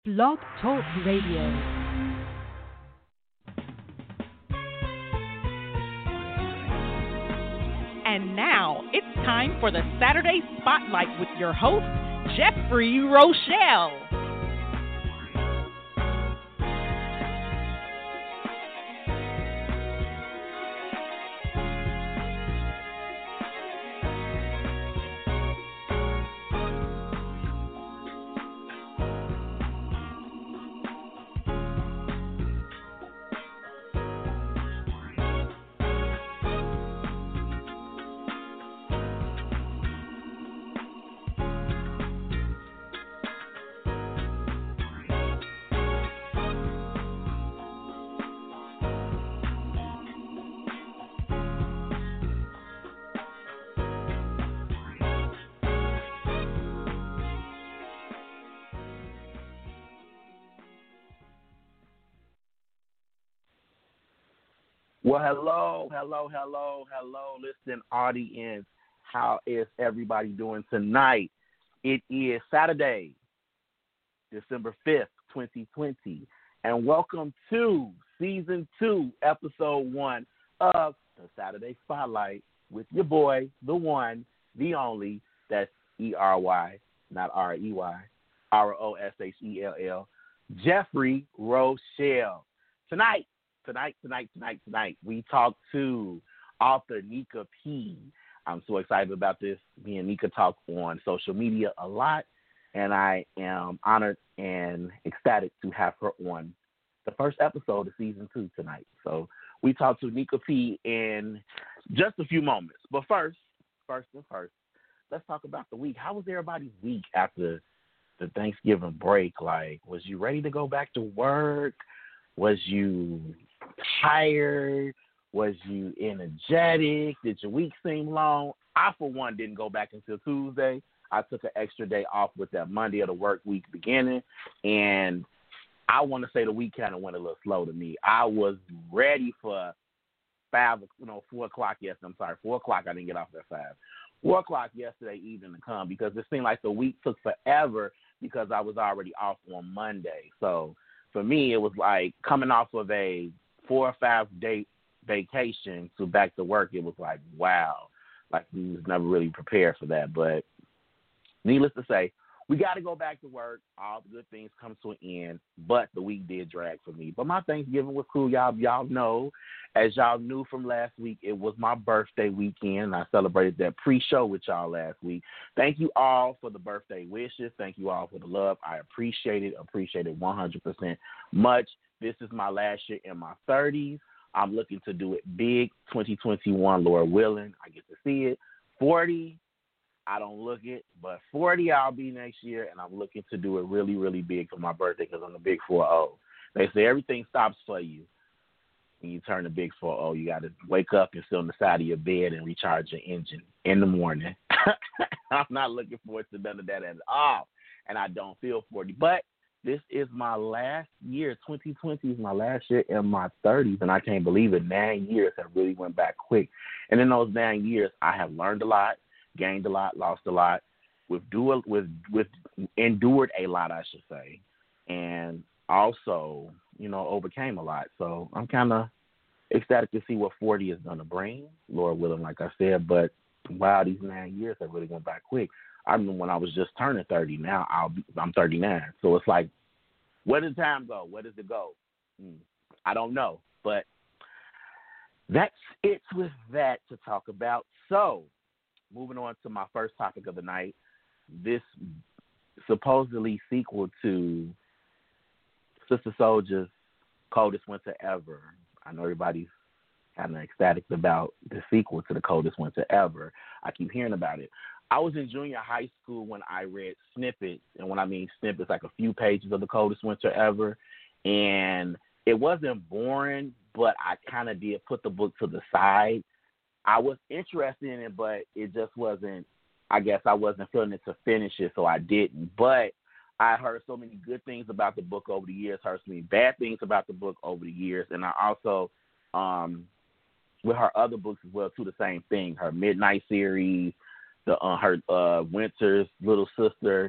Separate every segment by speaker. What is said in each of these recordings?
Speaker 1: Blog Talk Radio. And now it's time for the Saturday Spotlight with your host, Jeffrey Rochelle.
Speaker 2: Well, hello, listening audience. How is everybody doing tonight? It is Saturday, December 5th, 2020, and welcome to Season 2, Episode 1 of the Saturday Spotlight with your boy, the one, the only, that's E-R-Y, not R-E-Y, R-O-S-H-E-L-L, Jeffrey Rochelle. Tonight, we talk to author Nika P. I'm so excited about this. Me and Nika talk on social media a lot, and I am honored and ecstatic to have her on the first episode of Season 2 tonight. So we talk to Nika P in just a few moments. But first, let's talk about the week. How was everybody's week after the Thanksgiving break? Like, was you ready to go back to work? Was you tired? Was you energetic? Did your week seem long? I, for one, didn't go back until Tuesday. I took an extra day off with that Monday of the work week beginning, and I want to say the week kind of went a little slow to me. I was ready for 4 o'clock. Yes, I'm sorry, 4 o'clock. I didn't get off at 5. 4 o'clock yesterday evening to come because it seemed like the week took forever because I was already off on Monday. So for me, it was like coming off of a 4 or 5 day vacation to back to work. It was like, wow, like we was never really prepared for that. But needless to say, we got to go back to work. All the good things come to an end, but the week did drag for me. But my Thanksgiving was cool. Y'all know, as y'all knew from last week, it was my birthday weekend. I celebrated that pre-show with y'all last week. Thank you all for the birthday wishes. Thank you all for the love. I appreciate it 100% much. This is my last year in my 30s. I'm looking to do it big. 2021, Lord willing, I get to see it. 40, I don't look it, but 40 I'll be next year, and I'm looking to do it really, really big for my birthday because I'm a big 4-0. They say everything stops for you when you turn the big 4-0. You got to wake up and sit on the side of your bed and recharge your engine in the morning. I'm not looking forward to none of that at all, and I don't feel 40. But this is my last year. 2020 is my last year in my 30s, and I can't believe it. 9 years have really went back quick. And in those 9 years, I have learned a lot, gained a lot, lost a lot, endured a lot, I should say, and also, overcame a lot. So I'm kind of ecstatic to see what 40 is going to bring, Lord willing, like I said. But wow, these 9 years have really went by quick. I remember when I was just turning 30. Now I'm 39. So it's like, where does time go? Where does it go? I don't know. But that's it with that to talk about. So moving on to my first topic of the night, this supposedly sequel to Sister Soldier's Coldest Winter Ever. I know everybody's kind of ecstatic about the sequel to the Coldest Winter Ever. I keep hearing about it. I was in junior high school when I read snippets, and when I mean snippets, like a few pages of the Coldest Winter Ever, and it wasn't boring, but I kind of did put the book to the side. I was interested in it, but it just wasn't, I guess I wasn't feeling it to finish it, so I didn't. But I heard so many good things about the book over the years, heard so many bad things about the book over the years, and I also, with her other books as well, too, the same thing, her Midnight series, her Winter's Little Sister,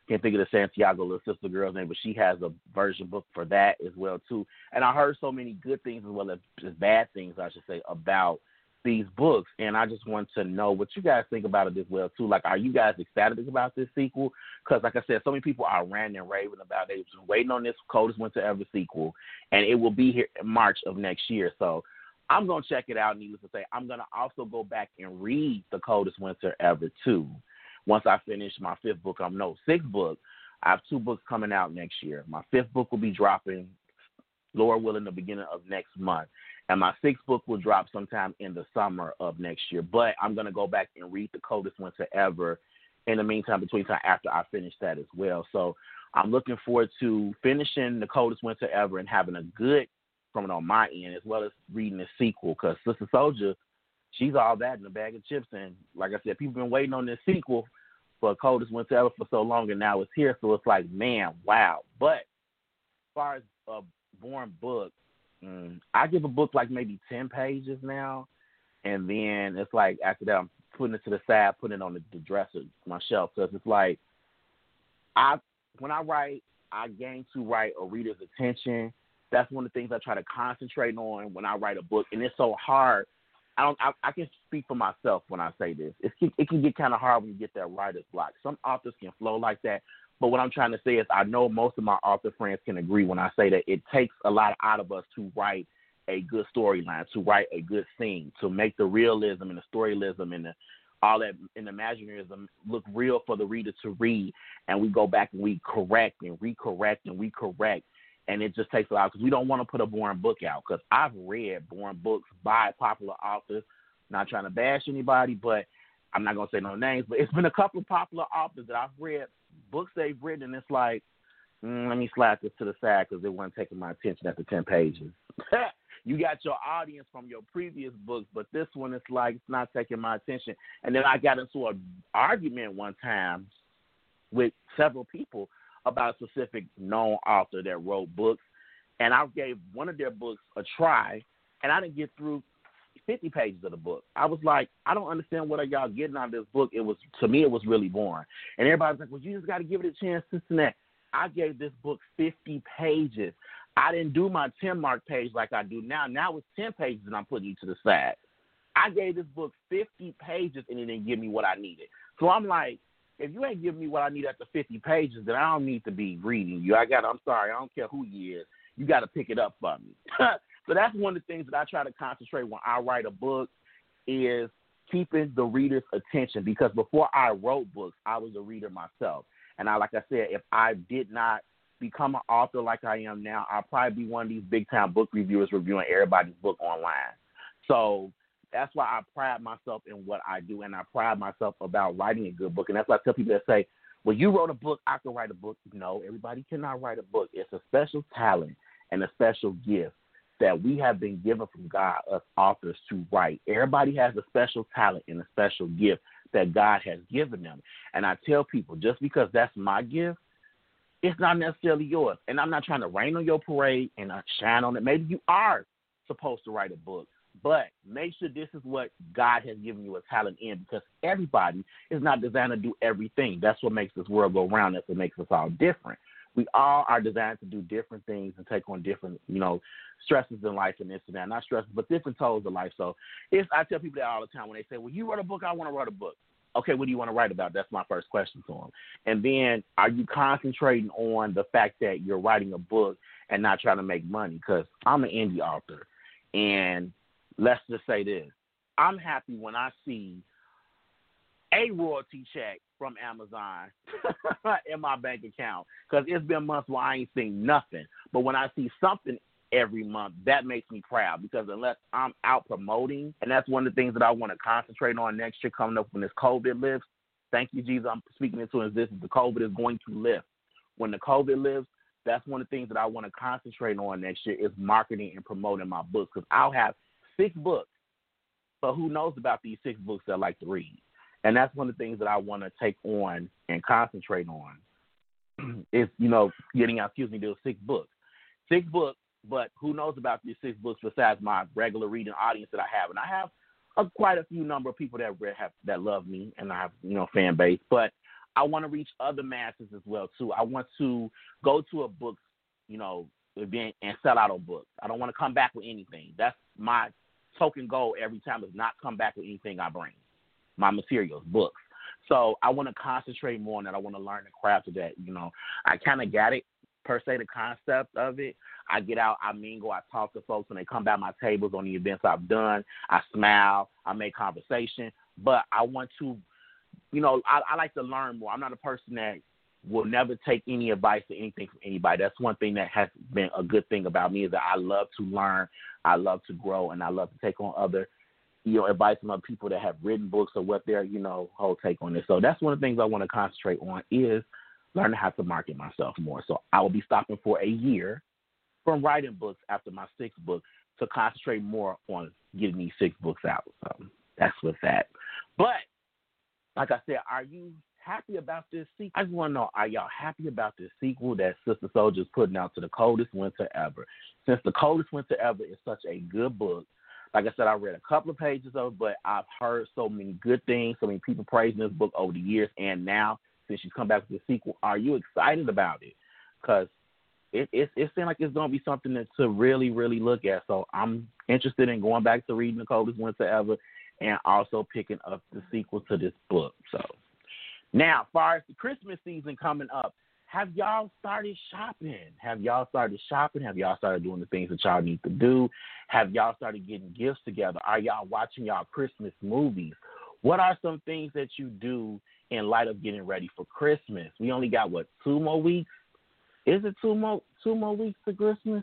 Speaker 2: Can't think of the Santiago little sister girl's name, but she has a version book for that as well too. And I heard so many good things as well as just bad things, I should say, about these books. And I just want to know what you guys think about it as well too. Like, are you guys ecstatic about this sequel? Because like I said, so many people are ranting and raving about it. They've been waiting on this Coldest Winter Ever sequel, and it will be here in March of next year. So I'm going to check it out. Needless to say, I'm going to also go back and read The Coldest Winter Ever too. Once I finish my sixth book, I have 2 books coming out next year. My 5th book will be dropping, Lord willing, the beginning of next month. And my 6th book will drop sometime in the summer of next year. But I'm going to go back and read The Coldest Winter Ever in the meantime, after I finish that as well. So I'm looking forward to finishing The Coldest Winter Ever and having a good from it on my end, as well as reading the sequel, because Sister Soldier, she's all that in a bag of chips. And like I said, people have been waiting on this sequel for Coldest Winter Ever for so long, and now it's here. So it's like, man, wow. But as far as a boring book, I give a book like maybe 10 pages now, and then it's like after that I'm putting it to the side, putting it on the dresser, my shelf, because it's like when I write, I gain to write a reader's attention. That's one of the things I try to concentrate on when I write a book, and it's so hard. I can speak for myself when I say this. It can get kind of hard when you get that writer's block. Some authors can flow like that, but what I'm trying to say is I know most of my author friends can agree when I say that it takes a lot out of us to write a good storyline, to write a good scene, to make the realism and the storylism and all that and the imaginarism look real for the reader to read. And we go back and we correct and recorrect and we correct. And it just takes a lot because we don't want to put a boring book out, because I've read boring books by popular authors. Not trying to bash anybody, but I'm not going to say no names, but it's been a couple of popular authors that I've read, books they've written, and it's like, let me slap this to the side because it wasn't taking my attention after 10 pages. You got your audience from your previous books, but this one is like, it's not taking my attention. And then I got into an argument one time with several people about a specific known author that wrote books, and I gave one of their books a try, and I didn't get through 50 pages of the book. I was like, I don't understand what are y'all getting out of this book. To me, it was really boring. And everybody's like, well, you just got to give it a chance, this and that. I gave this book 50 pages. I didn't do my 10-mark page like I do now. Now it's 10 pages, and I'm putting you to the side. I gave this book 50 pages, and it didn't give me what I needed. So I'm like, if you ain't giving me what I need after 50 pages, then I don't need to be reading you. I'm sorry, I don't care who you is. You got to pick it up for me. So that's one of the things that I try to concentrate when I write a book is keeping the reader's attention, because before I wrote books, I was a reader myself. And like I said, if I did not become an author like I am now, I'll probably be one of these big-time book reviewers reviewing everybody's book online. So that's why I pride myself in what I do, and I pride myself about writing a good book. And that's why I tell people that say, well, you wrote a book, I can write a book. No, everybody cannot write a book. It's a special talent and a special gift that we have been given from God, us authors, to write. Everybody has a special talent and a special gift that God has given them. And I tell people, just because that's my gift, it's not necessarily yours. And I'm not trying to rain on your parade and shine on it. Maybe you are supposed to write a book, but make sure this is what God has given you a talent in, because everybody is not designed to do everything. That's what makes this world go round. That's what makes us all different. We all are designed to do different things and take on different, stresses in life and this and that. Not stresses, but different toils of life. So I tell people that all the time when they say, well, you wrote a book, I want to write a book. Okay, what do you want to write about? That's my first question to them. And then are you concentrating on the fact that you're writing a book and not trying to make money? Because I'm an indie author, and let's just say this. I'm happy when I see a royalty check from Amazon in my bank account, because it's been months where I ain't seen nothing. But when I see something every month, that makes me proud, because unless I'm out promoting, and that's one of the things that I want to concentrate on next year coming up when this COVID lifts. Thank you, Jesus. I'm speaking into is this. The COVID is going to lift. When the COVID lifts, that's one of the things that I want to concentrate on next year is marketing and promoting my books, because I'll have 6 books. But who knows about these 6 books that I like to read? And that's one of the things that I want to take on and concentrate on is, getting out, those 6 books. 6 books, but who knows about these 6 books besides my regular reading audience that I have. And I have quite a few number of people that love me, and I have, fan base. But I want to reach other masses as well too. I want to go to a book, event and sell out a book. I don't want to come back with anything. That's my token goal every time, is not come back with anything I bring. My materials, books. So I want to concentrate more on that. I want to learn the craft of that. I kind of got it, per se, the concept of it. I get out, I mingle, I talk to folks when they come by my tables on the events I've done. I smile, I make conversation. But I want to, I like to learn more. I'm not a person that will never take any advice or anything from anybody. That's one thing that has been a good thing about me, is that I love to learn, I love to grow, and I love to take on other, advice from other people that have written books or what their, whole take on it. So that's one of the things I want to concentrate on, is learning how to market myself more. So I will be stopping for a year from writing books after my 6th book to concentrate more on getting these 6 books out. So that's with that. But like I said, are you happy about this sequel? I just want to know, are y'all happy about this sequel that Sister Souljah's putting out to The Coldest Winter Ever? Since The Coldest Winter Ever is such a good book, like I said, I read a couple of pages of it, but I've heard so many good things, so many people praising this book over the years, and now, since she's come back with the sequel, are you excited about it? Because it seems like it's going to be something to really, really look at. So I'm interested in going back to reading The Coldest Winter Ever and also picking up the sequel to this book. So now, as far as the Christmas season coming up, have y'all started shopping? Have y'all started doing the things that y'all need to do? Have y'all started getting gifts together? Are y'all watching y'all Christmas movies? What are some things that you do in light of getting ready for Christmas? We only got, 2 more weeks? Is it 2 more weeks to Christmas?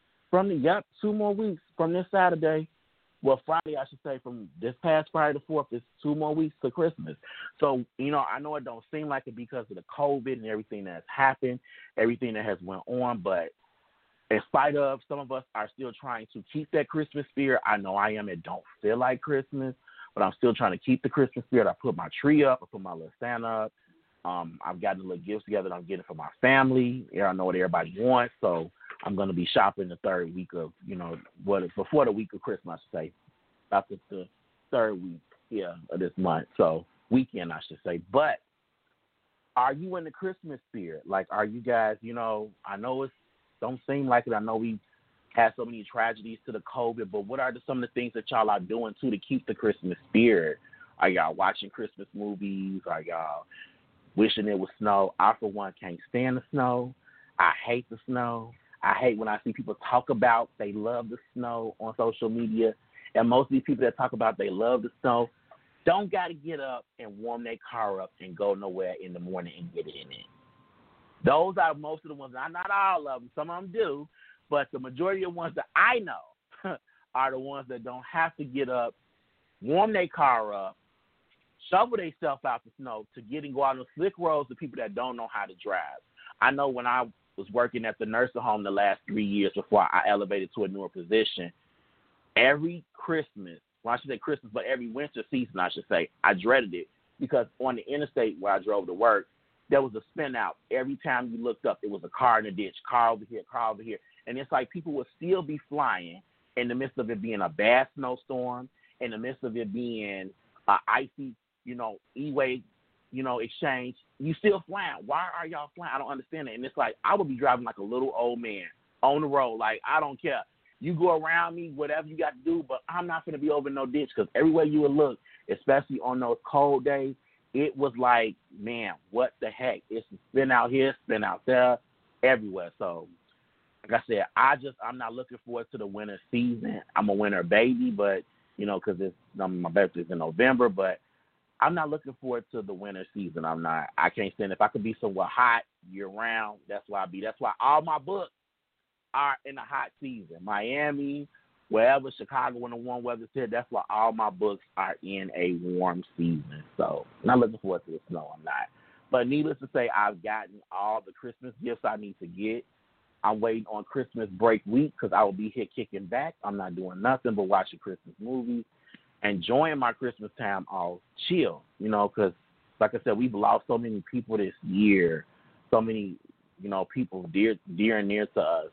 Speaker 2: 2 more weeks from this Saturday. Well, Friday, I should say, from this past Friday the 4th, is 2 more weeks to Christmas. So, I know it don't seem like it because of the COVID and everything that's happened, everything that has went on, but in spite of, some of us are still trying to keep that Christmas spirit. I know I am. It don't feel like Christmas, but I'm still trying to keep the Christmas spirit. I put my tree up. I put my little Santa up. I've gotten the little gifts together that I'm getting for my family. I know what everybody wants, so I'm going to be shopping the 3rd week of, before the week of Christmas, I should say. About the 3rd week, of this month. So, weekend, I should say. But are you in the Christmas spirit? Like, are you guys, I know it don't seem like it. I know we had so many tragedies to the COVID, but what are some of the things that y'all are doing, too, to keep the Christmas spirit? Are y'all watching Christmas movies? Are y'all wishing it was snow? I, for one, can't stand the snow. I hate the snow. I hate when I see people talk about they love the snow on social media. And most of these people that talk about they love the snow don't got to get up and warm their car up and go nowhere in the morning and get it in it. Those are most of the ones, not all of them, some of them do, but the majority of the ones that I know are the ones that don't have to get up, warm their car up, shovel themselves out the snow to get and go out on slick roads to people that don't know how to drive. I know when I was working at the nursing home the last 3 years before I elevated to a newer position, every Christmas, well, I should say Christmas, but every winter season, I should say, I dreaded it because on the interstate where I drove to work, there was a spin out. Every time you looked up, it was a car in the ditch, car over here, car over here. And it's like people would still be flying in the midst of it being a bad snowstorm, in the midst of it being icy, E-way, exchange. You still flying. Why are y'all flying? I don't understand it. And it's like I would be driving like a little old man on the road. Like, I don't care. You go around me, whatever you got to do, but I'm not going to be over no ditch because everywhere you would look, especially on those cold days, it was like, man, what the heck? It's spin out here, spin out there, everywhere. So, like I said, I'm not looking forward to the winter season. I'm a winter baby, but, because my birthday's in November, but I'm not looking forward to the winter season. I can't stand it. If I could be somewhere hot year round, that's why I be. That's why all my books are in the hot season. Miami, wherever, Chicago, when the warm weather's here, that's why all my books are in a warm season. So, not looking forward to the snow. I'm not. But needless to say, I've gotten all the Christmas gifts I need to get. I'm waiting on Christmas break week because I will be here kicking back. I'm not doing nothing but watching Christmas movies, enjoying my Christmas time all chill, because, like I said, we've lost so many people this year, so many, people dear and near to us.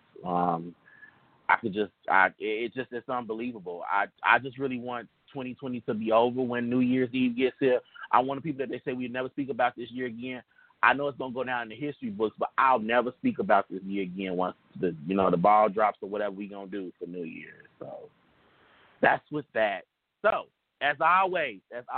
Speaker 2: It's unbelievable. I just really want 2020 to be over when New Year's Eve gets here. I'm one of the people that they say we never speak about this year again. I know it's going to go down in the history books, but I'll never speak about this year again once the ball drops or whatever we're going to do for New Year's. So that's with that. So as always,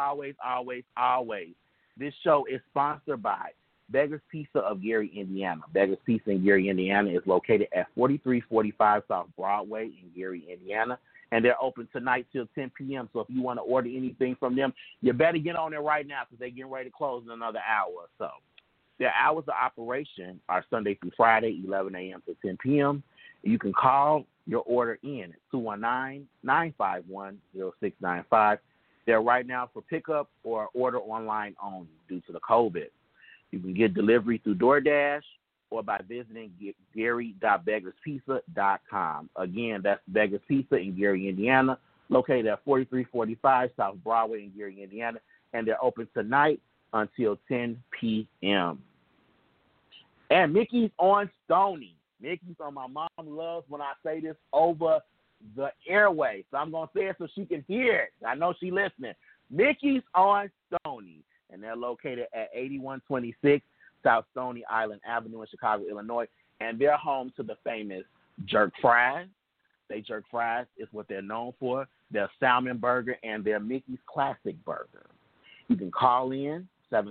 Speaker 2: this show is sponsored by Beggar's Pizza of Gary, Indiana. Beggar's Pizza in Gary, Indiana is located at 4345 South Broadway in Gary, Indiana, and they're open tonight till 10 p.m. So if you want to order anything from them, you better get on there right now because they're getting ready to close in another hour or so. Their hours of operation are Sunday through Friday, 11 a.m. to 10 p.m. You can call your order in at 219-951-0695. They're right now for pickup or order online only due to the COVID. You can get delivery through DoorDash or by visiting gary.beggarspizza.com. Again, that's Beggar's Pizza in Gary, Indiana, located at 4345 South Broadway in Gary, Indiana, and they're open tonight until 10 p.m. And Mickey's on Stony. Mickey's on My Mom Loves When I Say This over the airway. So I'm going to say it so she can hear it. I know she's listening. Mickey's on Stony. And they're located at 8126 South Stony Island Avenue in Chicago, Illinois. And they're home to the famous jerk fries. They jerk fries is what they're known for. Their salmon burger and their Mickey's Classic Burger. You can call in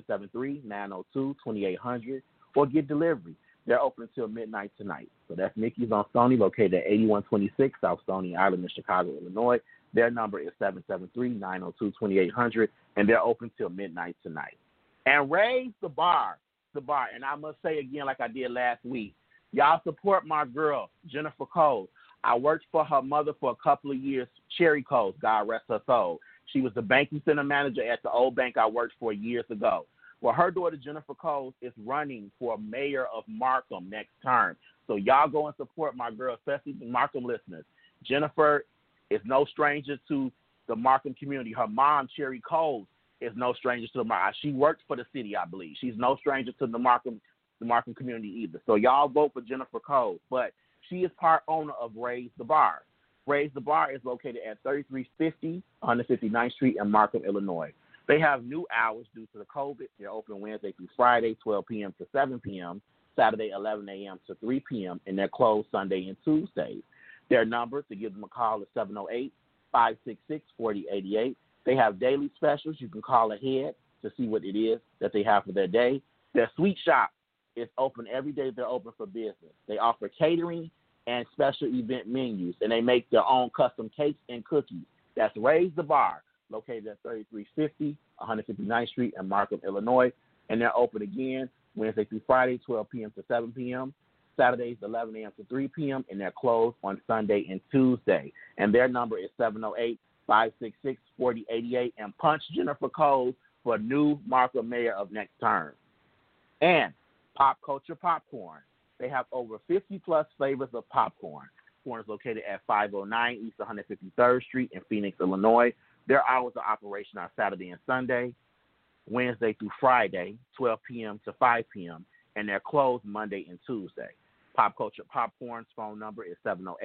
Speaker 2: 773-902-2800 or get delivery. They're open till midnight tonight. So that's Mickey's on Stony, located at 8126 South Stony Island in Chicago, Illinois. Their number is 773-902-2800, and they're open till midnight tonight. And Raise the Bar. And I must say again, like I did last week, y'all support my girl, Jennifer Cole. I worked for her mother for a couple of years, Cherry Cole, God rest her soul. She was the banking center manager at the old bank I worked for years ago. Well, her daughter, Jennifer Cole, is running for mayor of Markham next term. So y'all go and support my girl, especially the Markham listeners. Jennifer is no stranger to the Markham community. Her mom, Cherry Cole, is no stranger to the Markham. She worked for the city, I believe. She's no stranger to the Markham community either. So y'all vote for Jennifer Cole. But she is part owner of Raise the Bar. Raise the Bar is located at 3350 159th Street in Markham, Illinois. They have new hours due to the COVID. They're open Wednesday through Friday, 12 p.m. to 7 p.m., Saturday, 11 a.m. to 3 p.m., and they're closed Sunday and Tuesdays. Their number to give them a call is 708-566-4088. They have daily specials. You can call ahead to see what it is that they have for their day. Their sweet shop is open every day they're open for business. They offer catering and special event menus, and they make their own custom cakes and cookies. That's Raise the Bar, located at 3350 159th Street in Markham, Illinois. And they're open again Wednesday through Friday, 12 p.m. to 7 p.m., Saturdays, 11 a.m. to 3 p.m., and they're closed on Sunday and Tuesday. And their number is 708-566-4088. And punch Jennifer Cole for new Markham mayor of next term. And Pop Culture Popcorn. They have over 50-plus flavors of popcorn. Popcorn is located at 509 East 153rd Street in Phoenix, Illinois. Their hours of operation are Saturday and Sunday, Wednesday through Friday, 12 p.m. to 5 p.m., and they're closed Monday and Tuesday. Pop Culture Popcorn's phone number is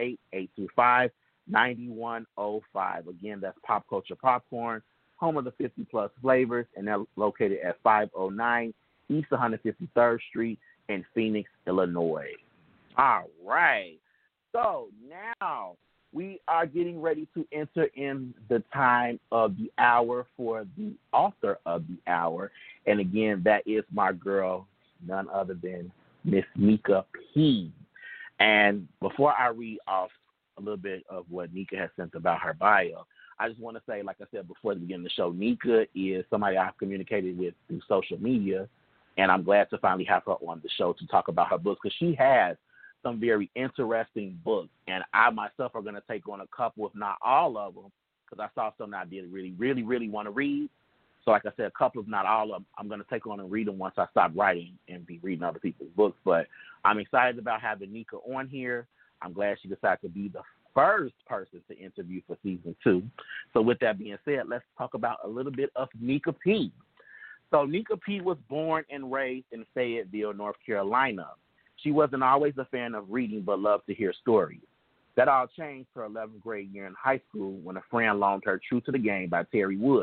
Speaker 2: 708-825-9105. Again, that's Pop Culture Popcorn, home of the 50-plus flavors, and they're located at 509 East 153rd Street in Phoenix, Illinois. All right. So now we are getting ready to enter in the time of the hour for the author of the hour. And again, that is my girl, none other than Miss Nika P. And before I read off a little bit of what Nika has sent about her bio, I just want to say, like I said before the beginning of the show, Nika is somebody I've communicated with through social media, and I'm glad to finally have her on the show to talk about her books because she has some very interesting books, and I myself are going to take on a couple, if not all of them, because I saw something I did really want to read. So like I said, a couple, if not all of them, I'm going to take on and read them once I stop writing and be reading other people's books. But I'm excited about having Nika on here. I'm glad she decided to be the first person to interview for season 2. So with that being said, let's talk about a little bit of Nika P. So Nika P was born and raised in Fayetteville, North Carolina. She wasn't always a fan of reading but loved to hear stories. That all changed her 11th grade year in high school when a friend loaned her True to the Game by Terry Wood.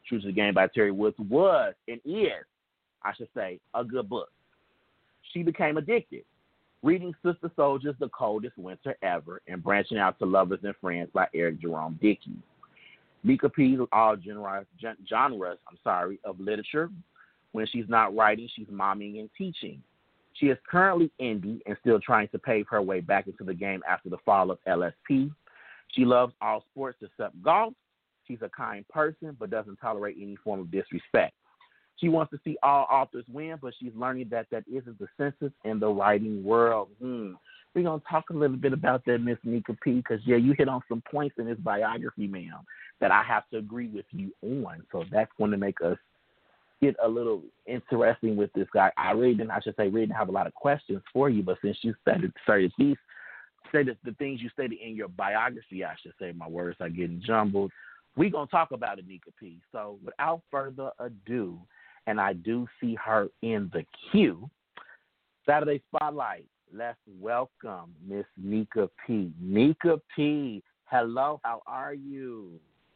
Speaker 2: True to the Game by Terry Woods was and is, I should say, a good book. She became addicted, reading Sister Soldier's The Coldest Winter Ever and branching out to Lovers and Friends by Eric Jerome Dickey. Nika P's all genres of literature. When she's not writing, she's momming and teaching. She is currently indie and still trying to pave her way back into the game after the fall of LSP. She loves all sports except golf. She's a kind person but doesn't tolerate any form of disrespect. She wants to see all authors win, but she's learning that isn't the census in the writing world. We're going to talk a little bit about that, Miss Nika P, because, you hit on some points in this biography, ma'am, that I have to agree with you on. So that's going to make us get a little interesting with this guy. I really didn't have a lot of questions for you, but since you stated the things you stated in your biography, I should say, my words are getting jumbled. We're going to talk about Nika P. So without further ado, and I do see her in the queue, Saturday Spotlight, let's welcome Miss Nika P. Nika P., hello, how are you?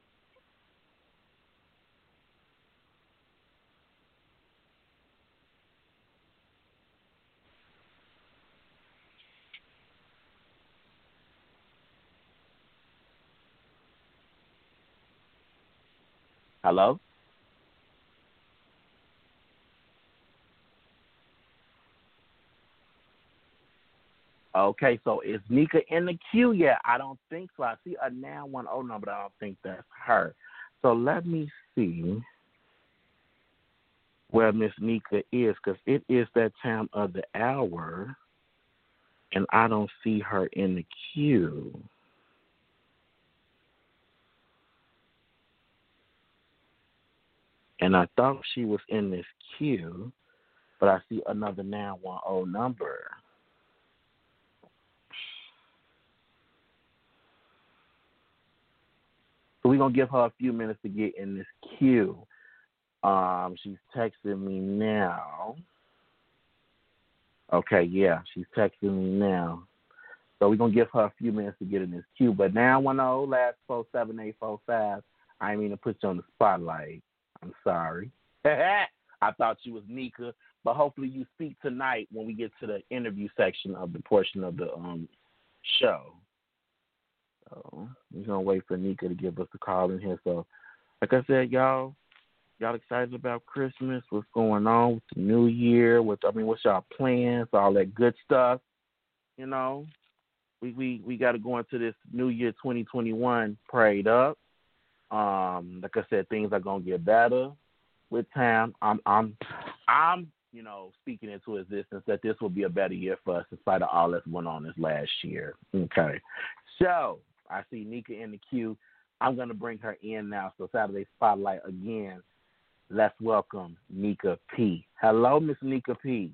Speaker 2: Hello? Okay, so is Nika in the queue yet? I don't think so. I see a 910 number, but I don't think that's her. So let me see where Miss Nika is, because it is that time of the hour, and I don't see her in the queue. And I thought she was in this queue, but I see another 910 number. So we're going to give her a few minutes to get in this queue. She's texting me now. Okay, yeah, she's texting me now. So we're going to give her a few minutes to get in this queue. But 910, last 47845, I didn't mean to put you on the spotlight. I'm sorry. I thought you was Nika, but hopefully you speak tonight when we get to the interview section of the portion of the show. So we're going to wait for Nika to give us a call in here. So, like I said, y'all excited about Christmas? What's going on with the new year? What's y'all plans? All that good stuff. We got to go into this new year 2021 prayed up. Like I said, things are gonna get better with time. I'm speaking into existence that this will be a better year for us in spite of all that's went on this last year. Okay. So I see Nika in the queue. I'm gonna bring her in now. So Saturday Spotlight again. Let's welcome Nika P. Hello, Miss Nika P.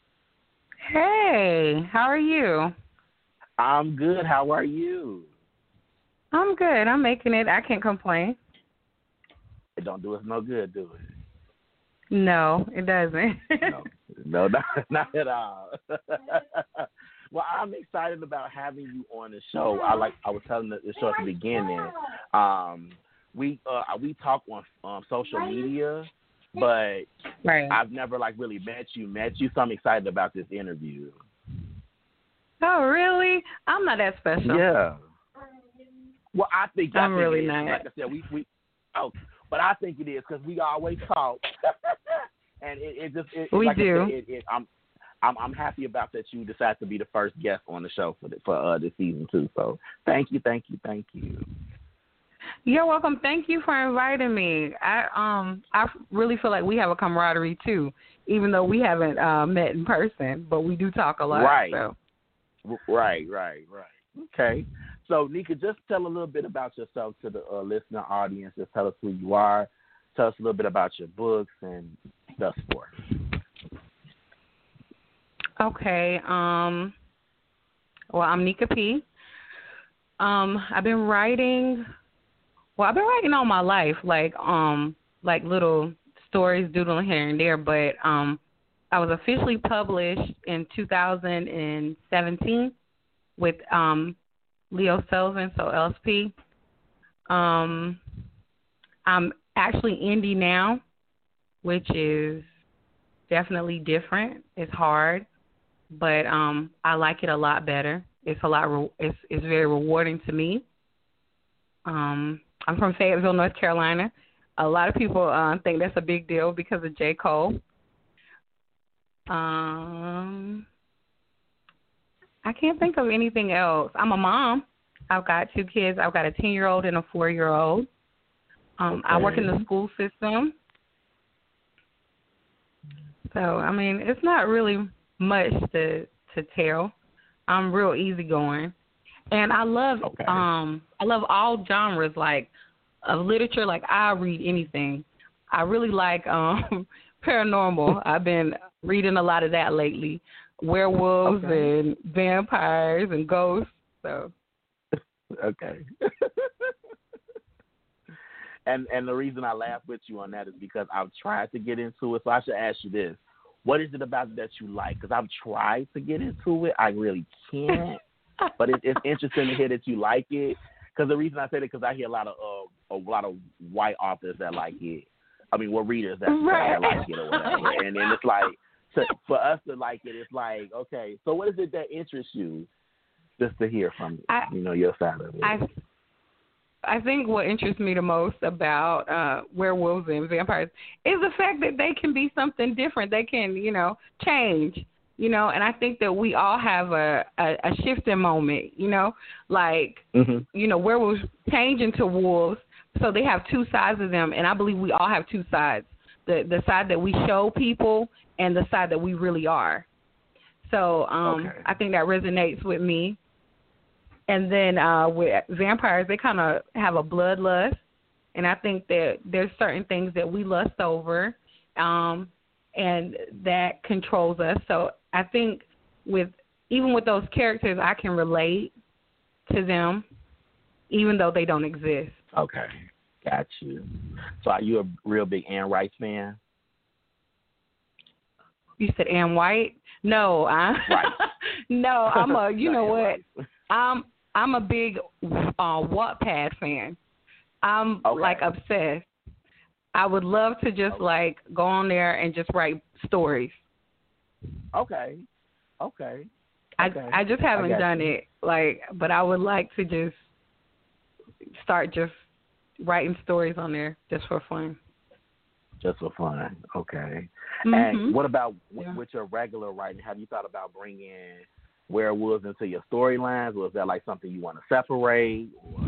Speaker 3: Hey, how are you?
Speaker 2: I'm good. How are you?
Speaker 3: I'm good. I'm making it. I can't complain.
Speaker 2: It don't do us no good, do it?
Speaker 3: No, it doesn't.
Speaker 2: No, not at all. Well, I'm excited about having you on the show. I was telling the show at the beginning. We talk on social media, but
Speaker 3: right.
Speaker 2: I've never really met you. So I'm excited about this interview.
Speaker 3: Oh, really? I'm not that special.
Speaker 2: Yeah. Well, I think
Speaker 3: I'm really not.
Speaker 2: Like I said, but I think it is because we always talk, and
Speaker 3: we
Speaker 2: like
Speaker 3: do.
Speaker 2: I said, I'm happy about that you decided to be the first guest on the show for this season too. So thank you.
Speaker 3: You're welcome. Thank you for inviting me. I really feel like we have a camaraderie too, even though we haven't met in person, but we do talk a lot.
Speaker 2: Right.
Speaker 3: So.
Speaker 2: Right. Okay. So, Nika, just tell a little bit about yourself to the listener audience. Just tell us who you are. Tell us a little bit about your books and thus forth.
Speaker 3: Okay. Well, I'm Nika P. I've been writing all my life, like little stories doodling here and there, but I was officially published in 2017 with Leo Sullivan, so LSP. I'm actually indie now, which is definitely different. It's hard, but I like it a lot better. It's a lot. It's very rewarding to me. I'm from Fayetteville, North Carolina. A lot of people think that's a big deal because of J. Cole. I can't think of anything else. I'm a mom. I've got 2 kids. I've got a 10-year-old and a 4-year-old. I work in the school system. So, I mean, it's not really much to tell. I'm real easygoing. And I love all genres like of literature. Like, I read anything. I really like paranormal. I've been reading a lot of that lately. Werewolves and vampires and ghosts. So
Speaker 2: okay. and the reason I laugh with you on that is because I've tried to get into it. So I should ask you this: what is it about it that you like? Because I've tried to get into it, I really can't. But it's interesting to hear that you like it. Because the reason I say that because I hear a lot of white authors that like it. I mean, readers that like it or whatever. And then it's like. So for us to like it, it's like, okay, so what is it that interests you just to hear from, your side of it?
Speaker 3: I think what interests me the most about werewolves and vampires is the fact that they can be something different. They can, change, and I think that we all have a shifting moment, like, werewolves change into wolves, so they have 2 sides of them, and I believe we all have 2 sides, the side that we show people and the side that we really are. So I think that resonates with me. And then with vampires, they kind of have a bloodlust, and I think that there's certain things that we lust over, and that controls us. So I think even with those characters, I can relate to them, even though they don't exist.
Speaker 2: Okay, got you. So are you a real big Anne Rice fan?
Speaker 3: You said Anne White? No,
Speaker 2: right.
Speaker 3: No, I'm a. You know what? I'm a big Wattpad fan. I'm like obsessed. I would love to just like go on there and just write stories.
Speaker 2: Okay.
Speaker 3: I just haven't done it. But I would like to just start just writing stories on there just for fun.
Speaker 2: Just for fun, okay.
Speaker 3: Mm-hmm.
Speaker 2: And what about with your regular writing? Have you thought about bringing werewolves into your storylines, or is that like something you want to separate?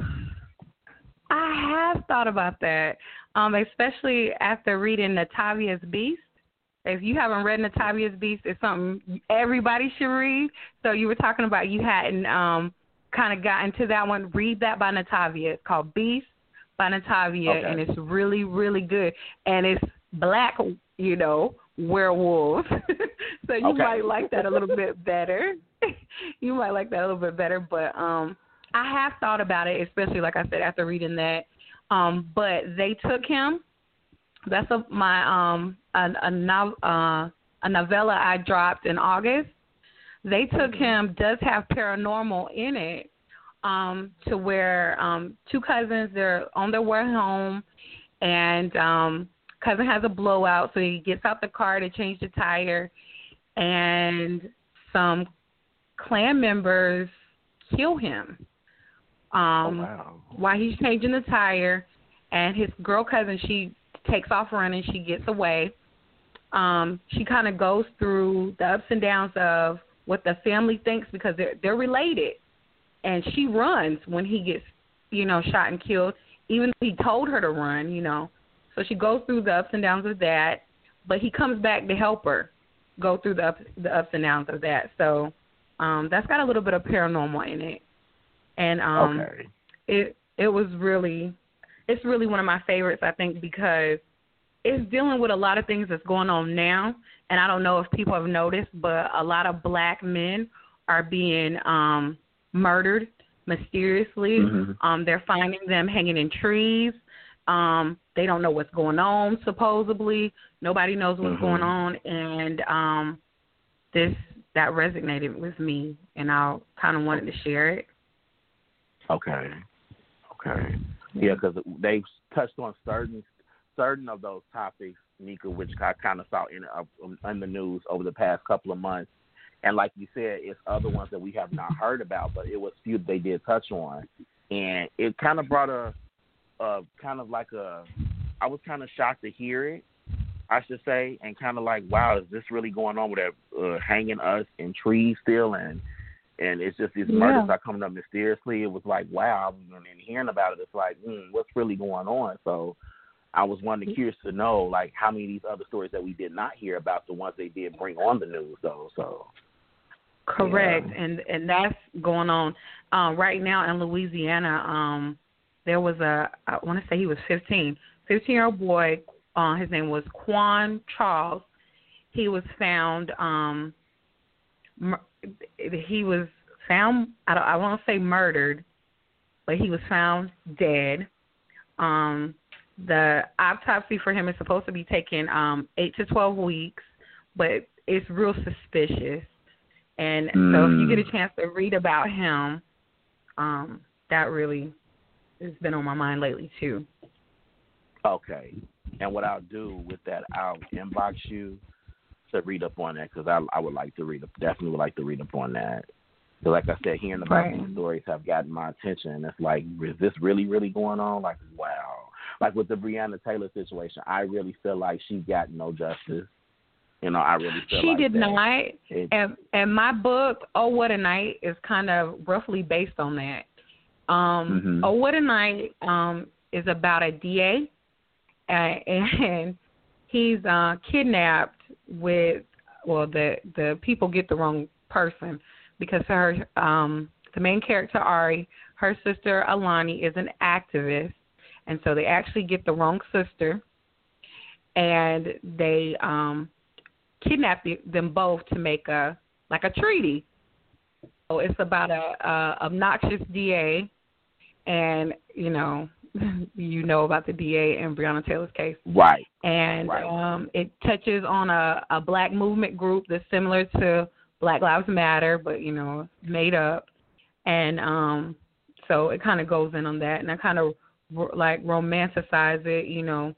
Speaker 3: I have thought about that, especially after reading Natavia's Beast. If you haven't read Natavia's Beast, it's something everybody should read. So you were talking about you hadn't kind of gotten to that one. Read that by Natavia. It's called Beast by Natavia, and it's really, really good. And it's black, werewolves. So you might like that a little bit better. But I have thought about it, especially, like I said, after reading that. But they took him. That's a novella I dropped in August. They took him, does have paranormal in it. To where 2 cousins, they're on their way home, and cousin has a blowout, so he gets out the car to change the tire, and some Klan members kill him while he's changing the tire, and his girl cousin, she takes off running, she gets away. She kind of goes through the ups and downs of what the family thinks because they're related. And she runs when he gets, shot and killed, even though he told her to run, So she goes through the ups and downs of that, but he comes back to help her go through the ups and downs of that. So that's got a little bit of paranormal in it. And it's really one of my favorites, I think, because it's dealing with a lot of things that's going on now. And I don't know if people have noticed, but a lot of black men are being murdered mysteriously.
Speaker 2: Mm-hmm.
Speaker 3: They're finding them hanging in trees. They don't know what's going on, supposedly. Nobody knows what's going on. And that resonated with me, and I kind of wanted to share it.
Speaker 2: Okay. Yeah, because they touched on certain certain of those topics, Nika, which I kind of saw in the news over the past couple of months. And like you said, it's other ones that we have not heard about, but it was few they did touch on. And it kind of brought I was kind of shocked to hear it, I should say, and kind of like, wow, is this really going on with that hanging us in trees still? And it's just these murders are coming up mysteriously. It was like, wow, and hearing about it, it's like, what's really going on? So I was curious to know, like, how many of these other stories that we did not hear about, the ones they did bring on the news, though. So
Speaker 3: correct, and that's going on right now in Louisiana. There was I want to say he was 15-year-old boy. His name was Quan Charles. He was found. He was found. I won't say murdered, but he was found dead. The autopsy for him is supposed to be taking 8 to 12 weeks, but it's real suspicious. And so if you get a chance to read about him, that really has been on my mind lately too.
Speaker 2: Okay. And what I'll do with that, I'll inbox you to read up on that, because I would like to definitely would like to read up on that. So like I said, hearing about these stories have gotten my attention. It's like, is this really, really going on? Like, wow. Like with the Breonna Taylor situation, I really feel like she got no justice. You know, I really feel
Speaker 3: she
Speaker 2: like
Speaker 3: did
Speaker 2: that.
Speaker 3: not. And my book, Oh, What a Night, is kind of roughly based on that. Oh, What a Night is about a DA, and he's kidnapped with, well, the people get the wrong person, because her the main character, Ari, her sister, Alani, is an activist, and so they actually get the wrong sister, and they kidnap them both to make a treaty. So it's about a obnoxious DA, and you know about the DA in Breonna Taylor's case,
Speaker 2: right?
Speaker 3: And it touches on a black movement group that's similar to Black Lives Matter, but made up, and so it kind of goes in on that, and I kind of like romanticize it,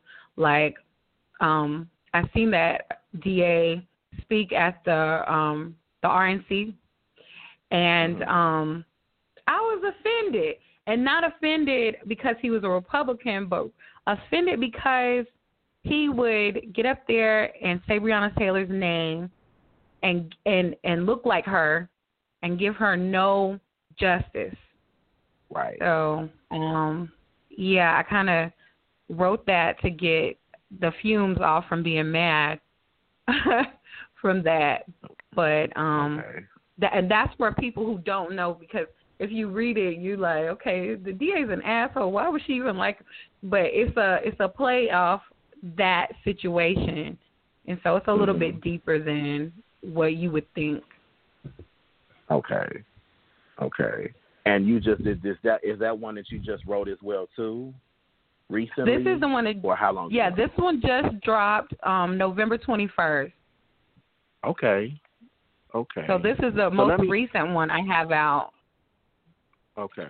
Speaker 3: I've seen that DA speak at the RNC, and I was offended, and not offended because he was a Republican, but offended because he would get up there and say Breonna Taylor's name and look like her and give her no justice.
Speaker 2: Right.
Speaker 3: So, I kind of wrote that to get the fumes off from being mad from that. But and that's for people who don't know, because if you read it, you're like, okay, the DA's an asshole. Why would she even like? But it's a play off that situation, and so it's a little bit deeper than what you would think.
Speaker 2: Okay. And you just did this. Is that one that you just wrote as well too? Recently?
Speaker 3: This is the one that.
Speaker 2: Or how long?
Speaker 3: Yeah, this one just dropped November 21st.
Speaker 2: Okay.
Speaker 3: So this is the most recent one I have out.
Speaker 2: Okay.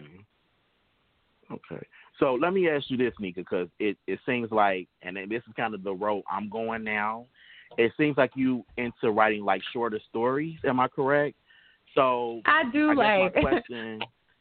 Speaker 2: So let me ask you this, Nika, because it seems like, and this is kind of the road I'm going now, it seems like you into writing like shorter stories. Am I correct? So
Speaker 3: I do
Speaker 2: my question.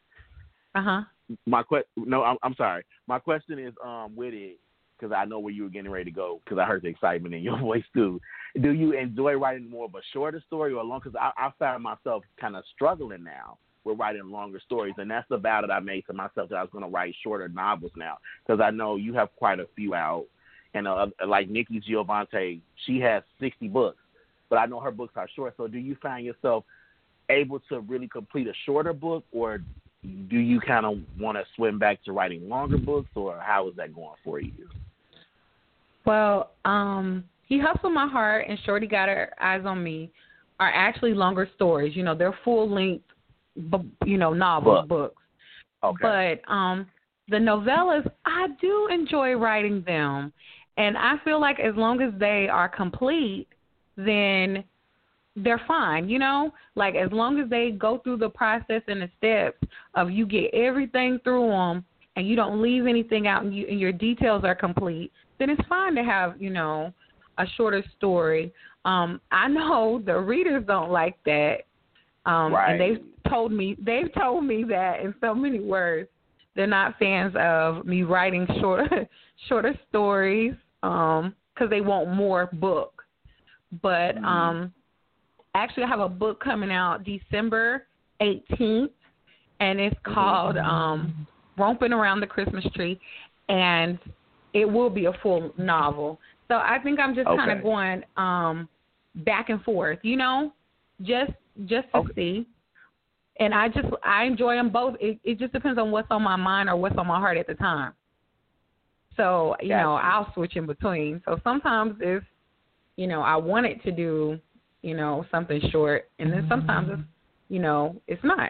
Speaker 2: I'm sorry. My question is with it, because I know where you were getting ready to go, because I heard the excitement in your voice too. Do you enjoy writing more of a shorter story or long? Because I found myself kind of struggling now with writing longer stories, and that's the vow that I made to myself, that I was going to write shorter novels now, because I know you have quite a few out, and like Nikki Giovanni, she has 60 books, but I know her books are short. So do you find yourself able to really complete a shorter book, or do you kind of want to swim back to writing longer books, or how is that going for you?
Speaker 3: Well, He Hustled My Heart and Shorty Got Her Eyes on Me are actually longer stories. They're full-length, novels, books.
Speaker 2: Okay.
Speaker 3: But the novellas, I do enjoy writing them. And I feel like as long as they are complete, then they're fine, Like as long as they go through the process and the steps of you get everything through them and you don't leave anything out and your details are complete, then it's fine to have, a shorter story. I know the readers don't like that. And they've told me that in so many words. They're not fans of me writing shorter stories because they want more book. But actually, I have a book coming out December 18th, and it's called Romping Around the Christmas Tree, and it will be a full novel. So I think I'm just kind of going back and forth, just to see. And I enjoy them both. It just depends on what's on my mind or what's on my heart at the time. So, I'll switch in between. So sometimes if, I wanted to do, something short, and then sometimes it's, it's not.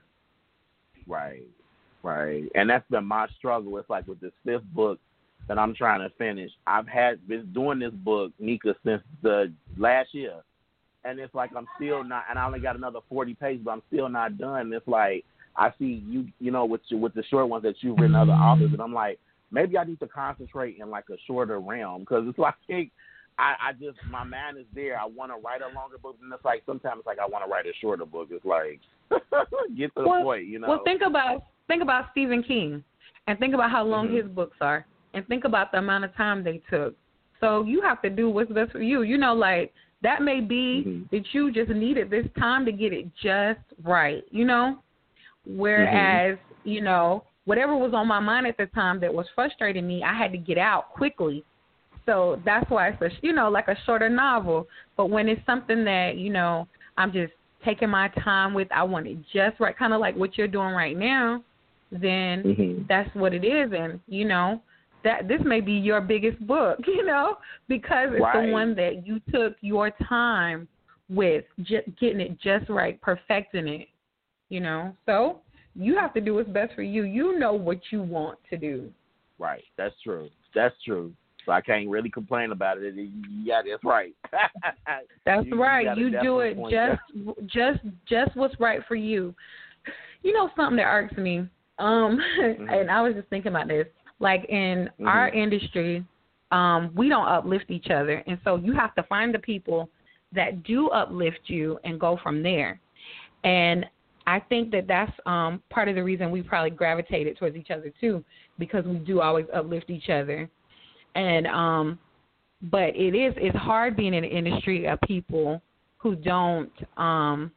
Speaker 2: Right. And that's been my struggle. It's like with this 5th book that I'm trying to finish. I've been doing this book, Nika, since the last year. And it's like I'm still not, and I only got another 40 pages, but I'm still not done. It's like I see you, with the short ones that you've written other authors, and I'm like, maybe I need to concentrate in like a shorter realm because it's like I just my mind is there. I want to write a longer book, and it's like sometimes it's like I want to write a shorter book. It's like get to the point,
Speaker 3: Well, think about Stephen King, and think about how long his books are, and think about the amount of time they took. So you have to do what's best for you. Like. That may be that you just needed this time to get it just right, Whereas, whatever was on my mind at the time that was frustrating me, I had to get out quickly. So that's why it's like a shorter novel. But when it's something that, I'm just taking my time with, I want it just right, kind of like what you're doing right now, then that's what it is. And, that this may be your biggest book, because it's the one that you took your time with, getting it just right, perfecting it, So you have to do what's best for you. You know what you want to do.
Speaker 2: Right. That's true. So I can't really complain about it. Yeah, that's right.
Speaker 3: That's right. You do it just what's right for you. Something that irks me, and I was just thinking about this. Like in our industry, we don't uplift each other. And so you have to find the people that do uplift you and go from there. And I think that that's part of the reason we probably gravitated towards each other too, because we do always uplift each other. And but it's hard being in an industry of people who don't I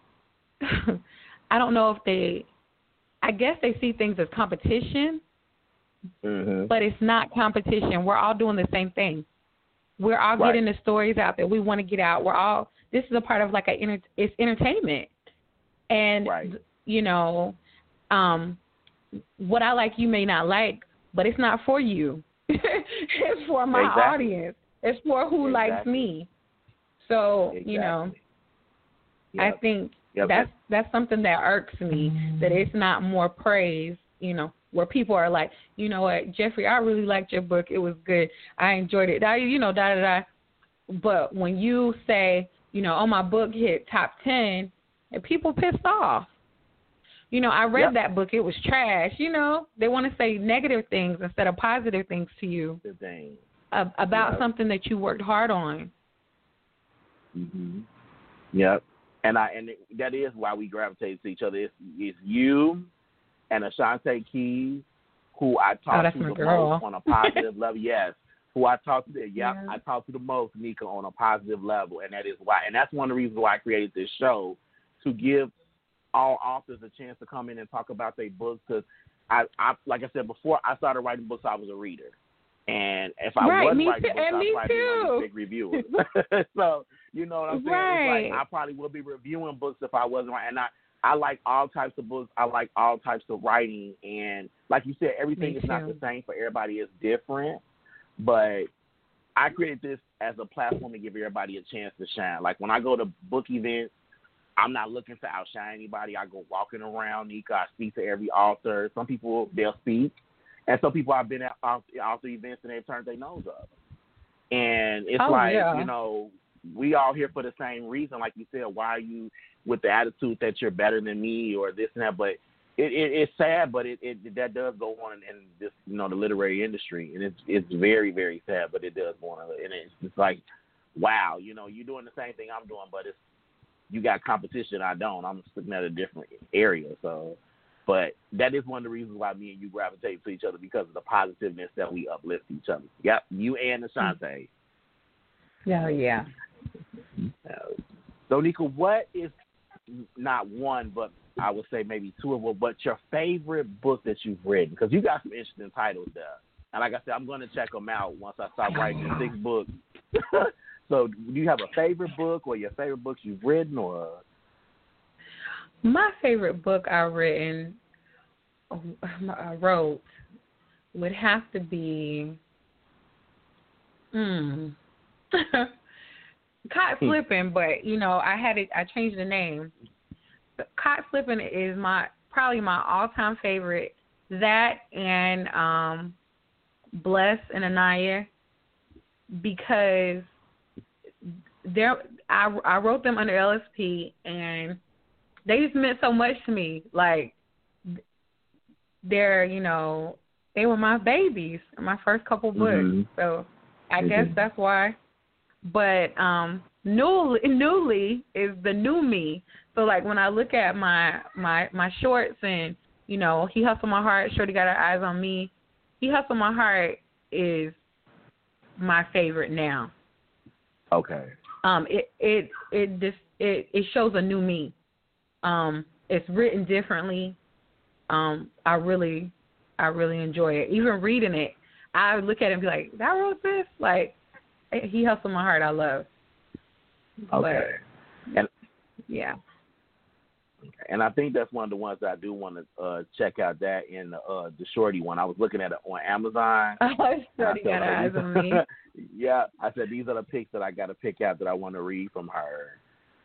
Speaker 3: don't know if I guess they see things as competition. But it's not competition. We're all doing the same thing. We're all getting the stories out that we want to get out. This is a part of like it's entertainment. And, what I like you may not like, but it's not for you. It's for my audience. It's for who likes me. So, I think that's something that irks me, that it's not more praise, where people are like, you know what, Jeffrey, I really liked your book. It was good. I enjoyed it. Da-da-da. But when you say, oh, my book hit top 10, and people pissed off. I read that book. It was trash. They want to say negative things instead of positive things to you about something that you worked hard on.
Speaker 2: Yep. And that is why we gravitate to each other. It's you and Ashante Keys, who I talk to the most on a positive level. Yes, who I talk to. I talk to the most, Nika, on a positive level, and that is why. And that's one of the reasons why I created this show, to give all authors a chance to come in and talk about their books. Because I like I said before, I started writing books. I was a reader, and if I wasn't writing books, I probably be one of the big reviewers. So you know what I'm saying? It's like I probably would be reviewing books if I wasn't writing. And I like all types of books. I like all types of writing. And like you said, everything is not the same for everybody. It's different. But I created this as a platform to give everybody a chance to shine. Like when I go to book events, I'm not looking to outshine anybody. I go walking around, Nika. I speak to every author. Some people, they'll speak. And some people I've been at author events and they've turned their nose up. And it's we all here for the same reason. Like you said, why are you with the attitude that you're better than me or this and that? But It's sad, but it that does go on in this, the literary industry, and it's very, very sad, but it does go on, and it's just like, wow, you're doing the same thing I'm doing, but you got competition, I don't. I'm looking at a different area, so. But that is one of the reasons why me and you gravitate to each other, because of the positiveness that we uplift each other. Yep, you and Ashante.
Speaker 3: Oh, yeah.
Speaker 2: So, Nika, what is not one, but I would say maybe two of them, but your favorite book that you've written? Because you got some interesting titles there. And like I said, I'm going to check them out once I start writing the 6 books. So do you have a favorite book or your favorite books you've written? Or
Speaker 3: my favorite book I wrote would have to be Caught Slipping, but I changed the name. Caught Slipping is probably my all-time favorite. That and Bless and Anaya, because I wrote them under LSP, and they just meant so much to me. Like, they were my babies, my first couple books. Mm-hmm. So I guess that's why. But Newly is the new me. So like when I look at my shorts and He Hustled My Heart, Shorty Got Her Eyes on Me, He Hustled My Heart is my favorite now.
Speaker 2: Okay.
Speaker 3: It shows a new me. It's written differently. I really enjoy it. Even reading it, I look at it and be like, "I wrote this." Like, He Hustled My Heart, I love.
Speaker 2: Okay.
Speaker 3: But, yeah.
Speaker 2: And I think that's one of the ones that I do want to check out. That in the Shorty one, I was looking at it on Amazon.
Speaker 3: Shorty Got Her Eyes on Me.
Speaker 2: Yeah, I said these are the picks that I got to pick out that I want to read from her.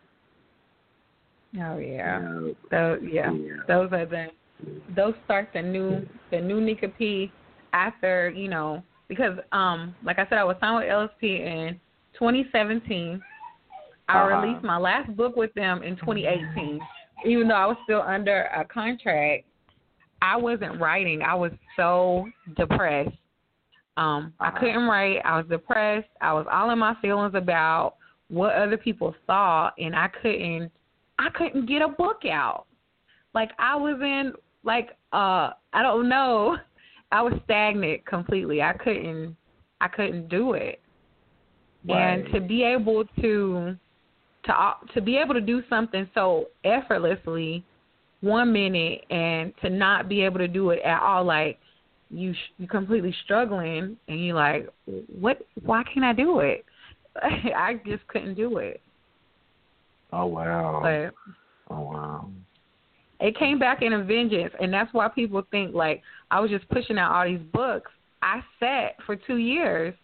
Speaker 3: Oh yeah. Those are those start the new Nika P after, because like I said, I was signed with LSP in 2017. I released my last book with them in 2018. Even though I was still under a contract, I wasn't writing. I was so depressed. I couldn't write. I was depressed. I was all in my feelings about what other people thought, and I couldn't get a book out. Like, I was in, I don't know. I was stagnant completely. I couldn't do it. Right. And to be able to be able to do something so effortlessly 1 minute, and to not be able to do it at all, like you completely struggling, and you're like, what? Why can't I do it? I just couldn't do it.
Speaker 2: Oh wow!
Speaker 3: But it came back in a vengeance, and that's why people think like I was just pushing out all these books. I sat for 2 years,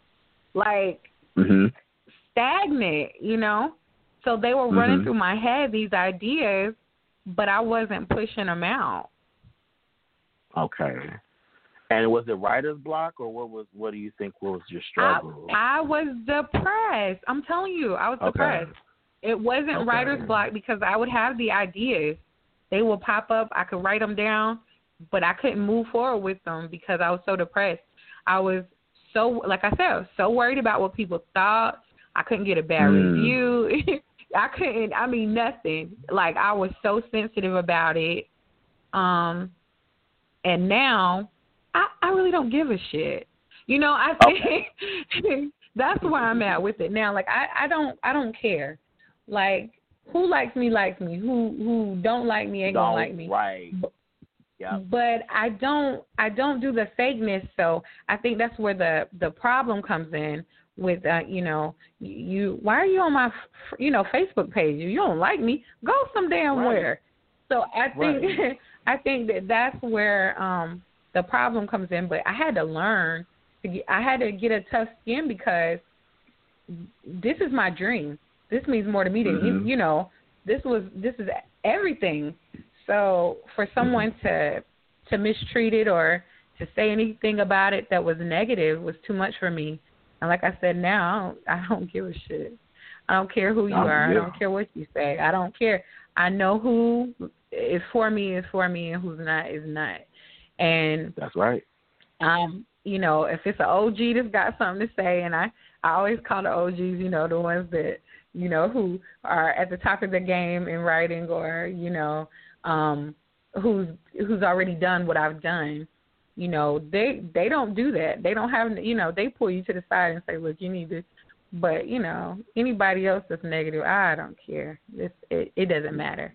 Speaker 3: stagnant, So they were running through my head, these ideas, but I wasn't pushing them out.
Speaker 2: Okay. And was it writer's block, or what do you think was your struggle?
Speaker 3: I was depressed. I'm telling you, I was depressed. It wasn't writer's block, because I would have the ideas. They would pop up. I could write them down, but I couldn't move forward with them because I was so depressed. I was so, like I said, I was so worried about what people thought. I couldn't get a bad review. Nothing. Like, I was so sensitive about it. And now I really don't give a shit. I think that's where I'm at with it now. Like, I don't care. Like, who likes me likes me. Who don't like me ain't gonna like me.
Speaker 2: Right. Yeah.
Speaker 3: But I don't do the fakeness. So I think that's where the problem comes in. With you, why are you on my Facebook page? You don't like me, go some damn where. So I think that's where the problem comes in. But I had to learn I had to get a tough skin, because this is my dream. This means more to me than this is everything. So for someone to mistreat it or to say anything about it that was negative was too much for me. And like I said, now I don't give a shit. I don't care who you are. I don't care what you say. I don't care. I know who is for me, and who's not is not. And
Speaker 2: that's right.
Speaker 3: You know, if it's an OG that's got something to say, and I always call the OGs, you know, the ones that, you know, who are at the top of the game in writing, or, you know, who's already done what I've done. You know, they don't do that. They don't have, you know, they pull you to the side and say, look, you need this. But, you know, anybody else that's negative, I don't care. It doesn't matter.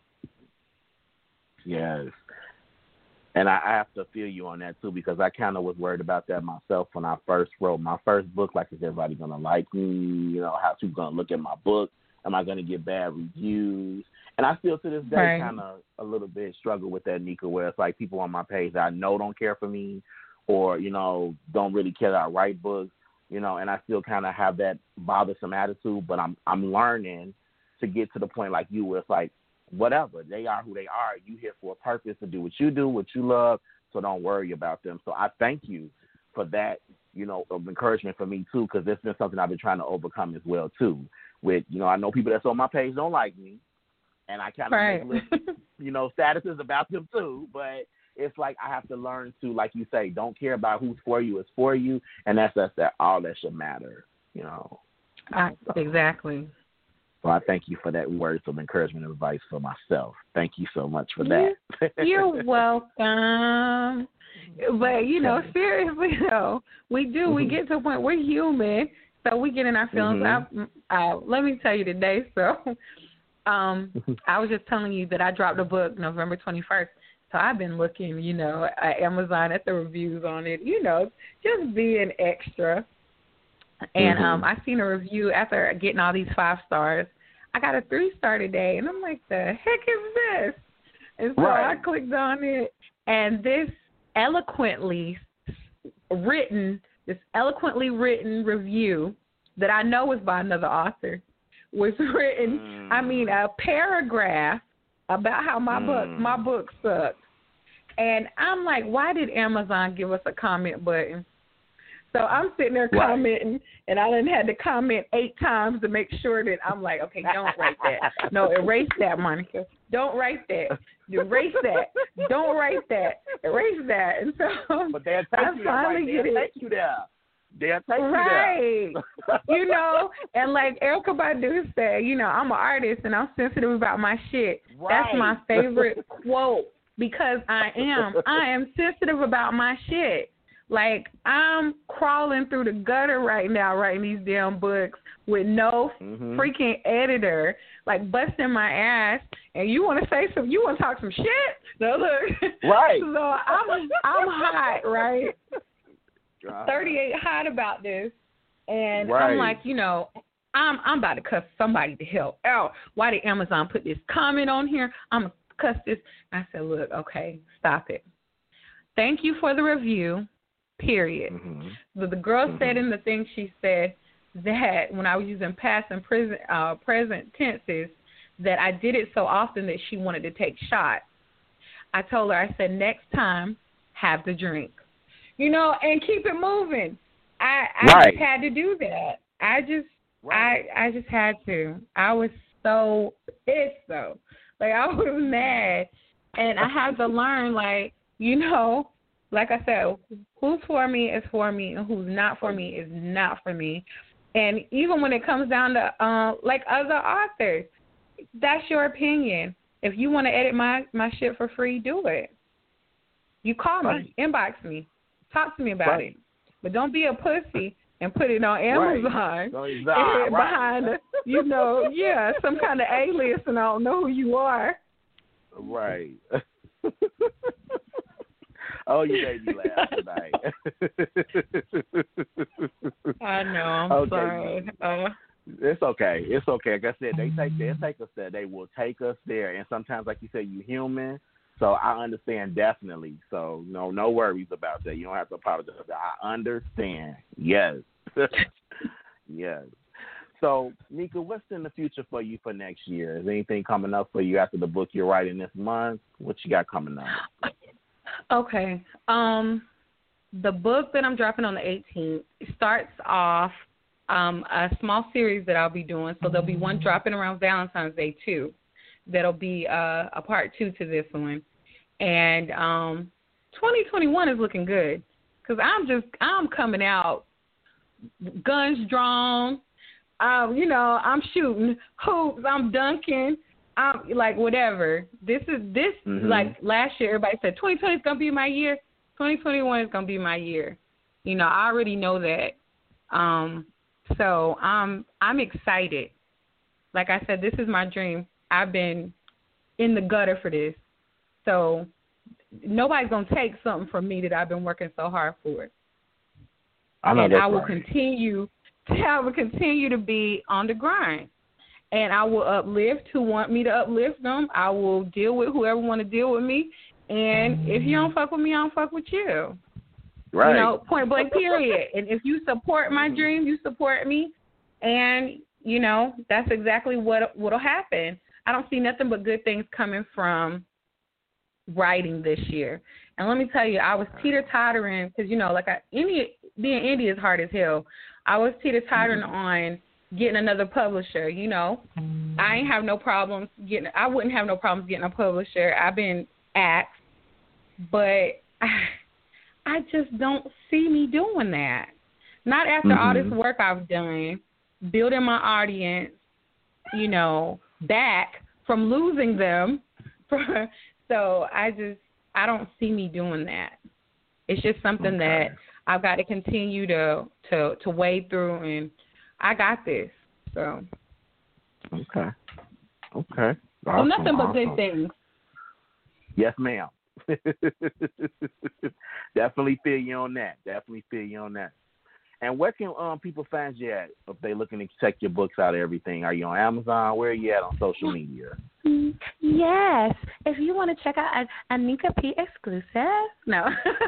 Speaker 2: Yes. And I have to feel you on that, too, because I kind of was worried about that myself when I first wrote my first book. Like, is everybody going to like me? You know, how's people going to look at my book? Am I going to get bad reviews? And I still, to this day, kind of a little bit struggle with that, Nika, where it's like people on my page that I know don't care for me, or, you know, don't really care that I write books, you know, and I still kind of have that bothersome attitude. But I'm learning to get to the point like you, where it's like, whatever, they are who they are. You here for a purpose to do what you do, what you love, so don't worry about them. So I thank you for that, you know, of encouragement for me, too, because it's been something I've been trying to overcome as well, too. With, you know, I know people that's on my page don't like me, and I kind of make little, you know, statuses about them, too, but it's like I have to learn to, like you say, don't care about who's for you, it's for you, and that's all that should matter, you know.
Speaker 3: Exactly.
Speaker 2: So I thank you for that words of encouragement and advice for myself. Thank you so much for that.
Speaker 3: You're welcome. But, you know, seriously, though, we get to a point, we're human, so we get in our feelings. Let me tell you today, so I was just telling you that I dropped a book November 21st. So I've been looking, you know, at Amazon at the reviews on it, you know, just being extra. And I seen a review after getting all these 5 stars. I got a 3-star today, and I'm like, the heck is this? And so I clicked on it, and this eloquently written review that I know was by another author was written, I mean, a paragraph about how my book sucked. And I'm like, why did Amazon give us a comment button? So I'm sitting there commenting, and I done had to comment 8 times to make sure that I'm like, okay, don't write that. No, erase that, Monica. Don't write that. Erase that. Don't write that. Erase that. And so
Speaker 2: but they'll take
Speaker 3: I
Speaker 2: you
Speaker 3: finally
Speaker 2: there.
Speaker 3: get
Speaker 2: They'll
Speaker 3: it.
Speaker 2: take you there. They'll take you
Speaker 3: right.
Speaker 2: there.
Speaker 3: You know, and like Erykah Badu said, you know, I'm an artist and I'm sensitive about my shit. That's my favorite quote, because I am sensitive about my shit. Like, I'm crawling through the gutter right now writing these damn books with no freaking editor, like busting my ass. And you want to say some, you want to talk some shit? No, look.
Speaker 2: Right.
Speaker 3: So I'm hot, right? 38 hot about this. And I'm like, you know, I'm about to cuss somebody to hell. Oh, why did Amazon put this comment on here? I'm going to cuss this. I said, look, okay, stop it. Thank you for the review. Period. But the girl said in the thing, she said that when I was using past and present tenses, that I did it so often that she wanted to take shots. I told her, I said, next time, have the drink. You know, and keep it moving. I just had to do that. I just had to. I was so pissed, though. Like, I was mad. And I had to learn, like, you know, like I said, who's for me is for me, and who's not for me is not for me. And even when it comes down to, like, other authors, that's your opinion. If you want to edit my shit for free, do it. You call me, inbox me, talk to me about it. But don't be a pussy and put it on Amazon behind, you know, some kind of alias, and I don't know who you are.
Speaker 2: Right. Oh, you made me laugh tonight.
Speaker 3: I know. I'm sorry.
Speaker 2: It's okay. It's okay. Like I said, they'll take us there. They will take us there. And sometimes, like you said, you're human. So I understand definitely. So no worries about that. You don't have to apologize. I understand. Yes. Yes. So, Nika, what's in the future for you for next year? Is anything coming up for you after the book you're writing this month? What you got coming up?
Speaker 3: Okay. The book that I'm dropping on the 18th starts off a small series that I'll be doing. So there'll be one dropping around Valentine's Day, too. that'll be a part 2 to this one. And 2021 is looking good because I'm coming out guns drawn. I'm shooting hoops. I'm dunking. I'm like whatever. Like last year, everybody said 2020 is gonna be my year. 2021 is gonna be my year. I already know that. So I'm excited. Like I said, this is my dream. I've been in the gutter for this. So nobody's going to take something from me that I've been working so hard for. I will continue to be on the grind. And I will uplift who want me to uplift them. I will deal with whoever want to deal with me. And if you don't fuck with me, I don't fuck with you.
Speaker 2: Right.
Speaker 3: Point blank, period. And if you support my dream, you support me. And, that's exactly what'll happen. I don't see nothing but good things coming from writing this year. And let me tell you, I was teeter-tottering because, being indie is hard as hell. I was teeter-tottering on getting another publisher. I ain't have no problems I wouldn't have no problems getting a publisher. I've been asked, but I just don't see me doing that. Not after all this work I've done, building my audience, back from losing them. So I don't see me doing that. It's just something that I've got to continue to wade through, and I got this. So.
Speaker 2: Okay. Awesome,
Speaker 3: well, nothing but good things.
Speaker 2: Yes, ma'am. Definitely feel you on that. And where can people find you at if they're looking to check your books out, everything? Are you on Amazon? Where are you at on social media?
Speaker 3: Yes. If you want to check out Anika P exclusive, no.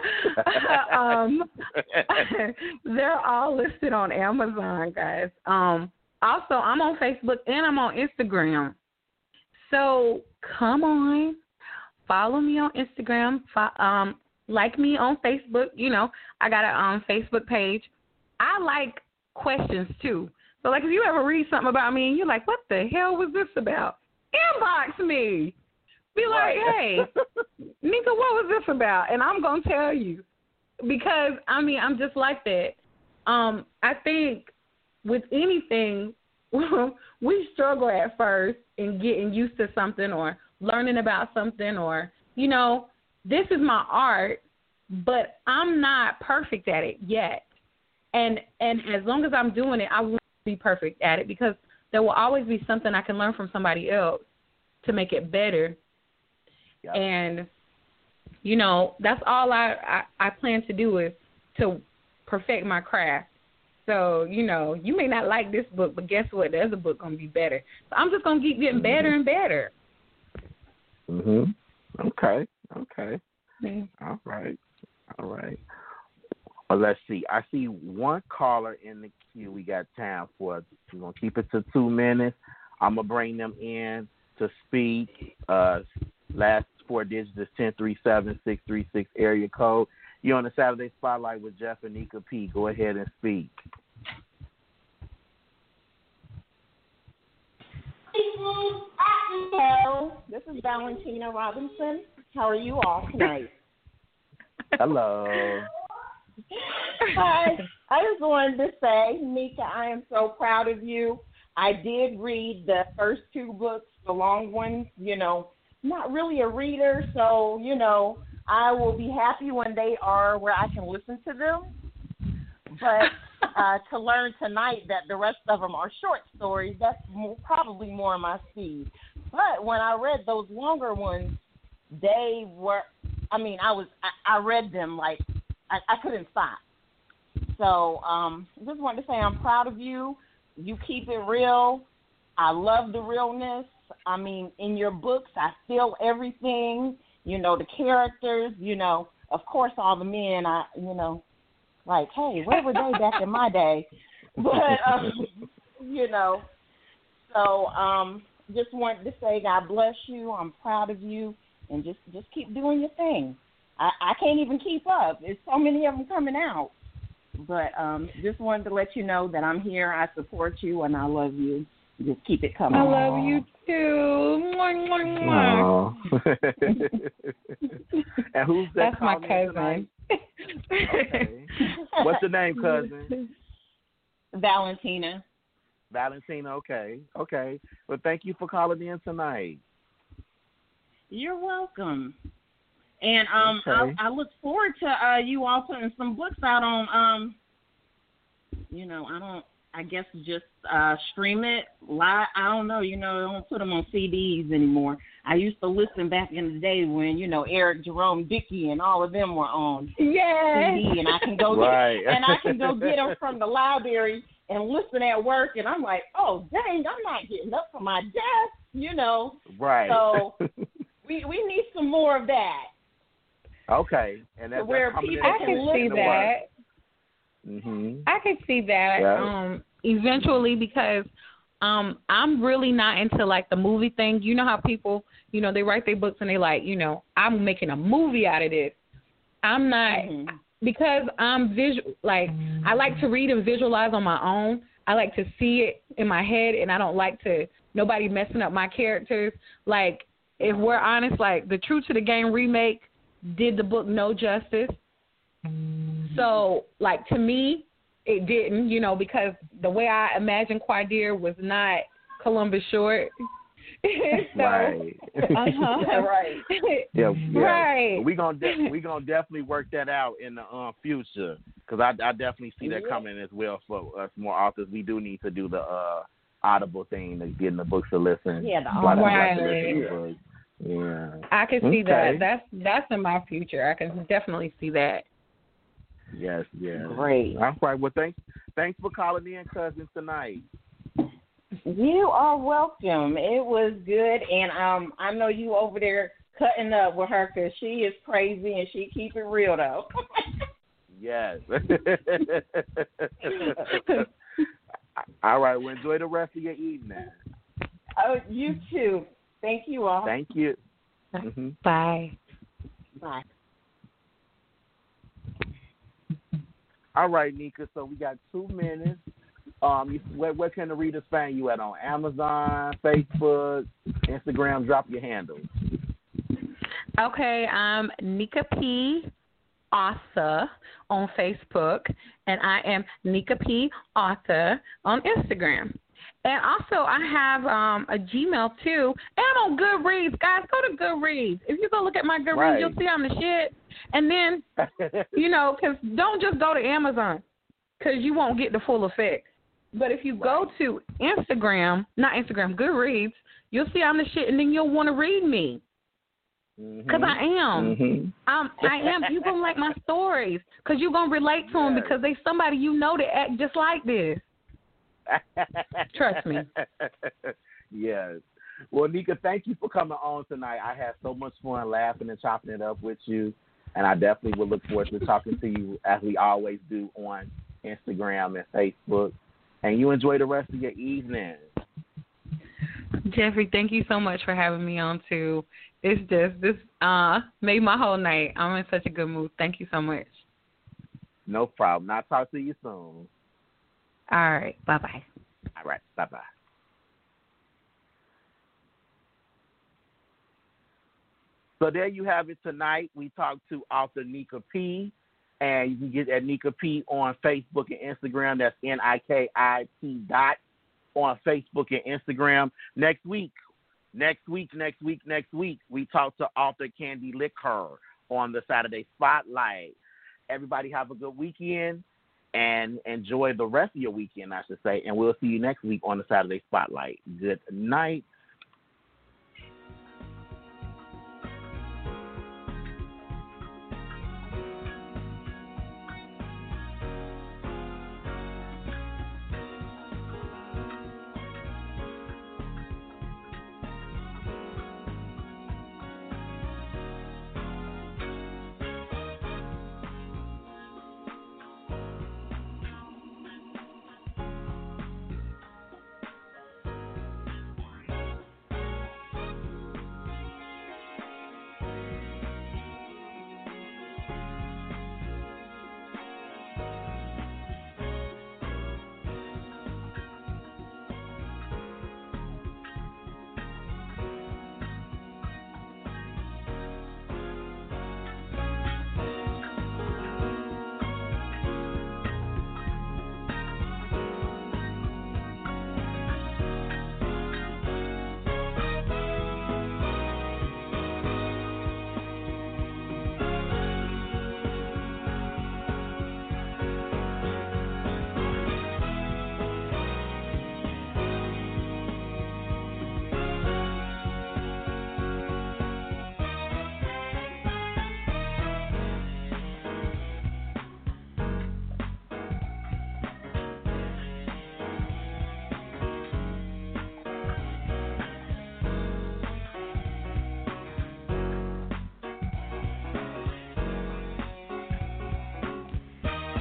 Speaker 3: They're all listed on Amazon, guys. Also, I'm on Facebook and I'm on Instagram. So come on, follow me on Instagram. Like me on Facebook. I got a Facebook page. I like questions, too. So, if you ever read something about me and you're like, what the hell was this about? Inbox me. Be like, hey, Nika, what was this about? And I'm going to tell you. Because, I'm just like that. I think with anything, we struggle at first in getting used to something or learning about something or, this is my art, but I'm not perfect at it yet. And as long as I'm doing it, I won't be perfect at it because there will always be something I can learn from somebody else to make it better. Yep. And, that's all I plan to do is to perfect my craft. So, you may not like this book, but guess what? The other book going to be better. So I'm just going to keep getting better and better.
Speaker 2: Okay. All right. Well, let's see. I see one caller in the queue we got time for. We're going to keep it to 2 minutes. I'm going to bring them in to speak. Last 4 digits is 1037-636 area code. You're on the Saturday Spotlight with Jeff and Nika P. Go ahead and speak.
Speaker 4: Hello, this is Valentina Robinson. How are you all tonight?
Speaker 2: Hello.
Speaker 4: Hi. I just wanted to say, Nika, I am so proud of you. I did read the first 2 books, the long ones, not really a reader, so, I will be happy when they are where I can listen to them. But to learn tonight that the rest of them are short stories, that's probably more my speed. But when I read those longer ones, they were, I read them like I couldn't stop. So just wanted to say I'm proud of you. You keep it real. I love the realness. In your books, I feel everything, the characters, of course, all the men, like, hey, where were they back in my day? But, so just wanted to say God bless you. I'm proud of you. And just keep doing your thing. I can't even keep up. There's so many of them coming out. But just wanted to let you know that I'm here. I support you, and I love you. Just keep it coming.
Speaker 3: I love you too. Mwah, mwah, mwah.
Speaker 2: And who's that?
Speaker 3: That's my cousin.
Speaker 2: Okay. What's the name, cousin?
Speaker 4: Valentina.
Speaker 2: Valentina. Okay. Well, thank you for calling in tonight.
Speaker 4: You're welcome. And
Speaker 2: Okay.
Speaker 4: I look forward to you all putting some books out on I guess just stream it live. I don't know, they don't put them on CDs anymore. I used to listen back in the day when, Eric Jerome Dickey and all of them were on CD, and I can go get them from the library and listen at work, and I'm like, oh dang, I'm not getting up from my desk,
Speaker 2: Right.
Speaker 4: So we need some more of that.
Speaker 2: Okay, and that's
Speaker 4: where
Speaker 2: coming
Speaker 4: people
Speaker 3: I can see that.
Speaker 2: Mhm.
Speaker 3: I can see that.
Speaker 2: Yeah.
Speaker 3: Eventually, because I'm really not into like the movie thing. You know how people, they write their books and they like, I'm making a movie out of this. I'm not, because I'm visual. Like I like to read and visualize on my own. I like to see it in my head, and I don't like to nobody messing up my characters. Like if we're honest, like the True to the Game remake did the book no justice. So, like, to me, it didn't, because the way I imagined Quadir was not Columbus Short. So,
Speaker 2: right.
Speaker 4: Right.
Speaker 2: Yeah.
Speaker 3: Right.
Speaker 2: We gonna definitely work that out in the future, because I definitely see that coming as well for us more authors. We do need to do the Audible thing, of getting the books to listen.
Speaker 4: Yeah, the
Speaker 2: Audible.
Speaker 3: Right.
Speaker 2: Yeah.
Speaker 3: I can see that. That's in my future. I can definitely see that.
Speaker 2: Yes.
Speaker 4: Great.
Speaker 2: All right. Well, thanks for calling in, cousins, tonight.
Speaker 4: You are welcome. It was good, and I know you over there cutting up with her because she is crazy and she keep it real though.
Speaker 2: Yes. All right. Well, enjoy the rest of your evening.
Speaker 4: Oh, you too. Thank you all.
Speaker 2: Thank you. Mm-hmm.
Speaker 3: Bye.
Speaker 4: Bye.
Speaker 2: All right, Nika. So we got 2 minutes. Where can the readers find you at? On Amazon, Facebook, Instagram? Drop your handles.
Speaker 3: Okay, I'm Nika P. Author on Facebook, and I am Nika P. Author on Instagram. And also, I have a Gmail, too. And I'm on Goodreads. Guys, go to Goodreads. If you go look at my Goodreads,
Speaker 2: Right.
Speaker 3: You'll see I'm the shit. And then, because don't just go to Amazon, because you won't get the full effect. But if you go to Goodreads, you'll see I'm the shit, and then you'll want to read me. Because I am.
Speaker 2: Mm-hmm.
Speaker 3: I am. You're going to like my stories, because you're going to relate to them, because they somebody that act just like this. Trust me.
Speaker 2: Yes. Well, Nika, thank you for coming on tonight. I had so much fun laughing and chopping it up with you, and I definitely will look forward to talking to you as we always do on Instagram and Facebook. And you enjoy the rest of your evening.
Speaker 3: Jeffrey, thank you so much for having me on, too. It's just, this made my whole night. I'm in such a good mood. Thank you so much.
Speaker 2: No problem. I'll talk to you soon.
Speaker 3: All right. Bye-bye.
Speaker 2: All right. Bye-bye. So there you have it tonight. We talked to author Nika P. And you can get at Nika P on Facebook and Instagram. That's NIKIP on Facebook and Instagram. Next week, we talk to author Candy Licker on the Saturday Spotlight. Everybody have a good weekend and enjoy the rest of your weekend, I should say. And we'll see you next week on the Saturday Spotlight. Good night.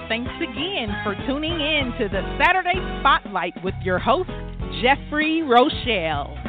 Speaker 1: Thanks again for tuning in to the Saturday Spotlight with your host, Jeffrey Rochelle.